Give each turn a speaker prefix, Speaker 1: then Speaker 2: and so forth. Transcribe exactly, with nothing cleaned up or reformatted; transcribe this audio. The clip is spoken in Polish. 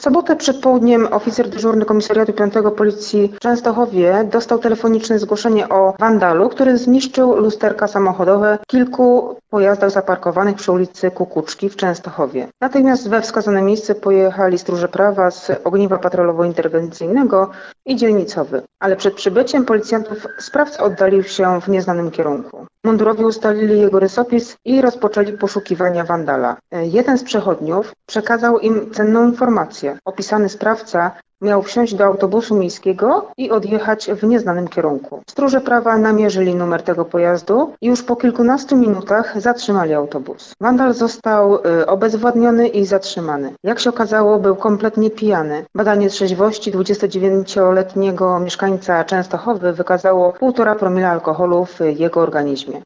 Speaker 1: sobotę przed południem oficer dyżurny Komisariatu piątego Policji w Częstochowie dostał telefoniczne zgłoszenie o wandalu, który zniszczył lusterka samochodowe w kilku pojazdach zaparkowanych przy ulicy Kukuczki w Częstochowie. Natychmiast we wskazane miejsce pojechali stróże prawa z ogniwa patrolowo-interwencyjnego i dzielnicowy, ale przed przybyciem policjantów sprawca oddalił się w nieznanym kierunku. Mundurowi ustalili jego rysopis i rozpoczęli poszukiwania wandala. Jeden z przechodniów przekazał im cenną informację. Opisany sprawca miał wsiąść do autobusu miejskiego i odjechać w nieznanym kierunku. Stróże prawa namierzyli numer tego pojazdu i już po kilkunastu minutach zatrzymali autobus. Wandal został y, obezwładniony i zatrzymany. Jak się okazało, był kompletnie pijany. Badanie trzeźwości dwudziestodziewięcioletniego mieszkańca Częstochowy wykazało półtora promila alkoholu w jego organizmie.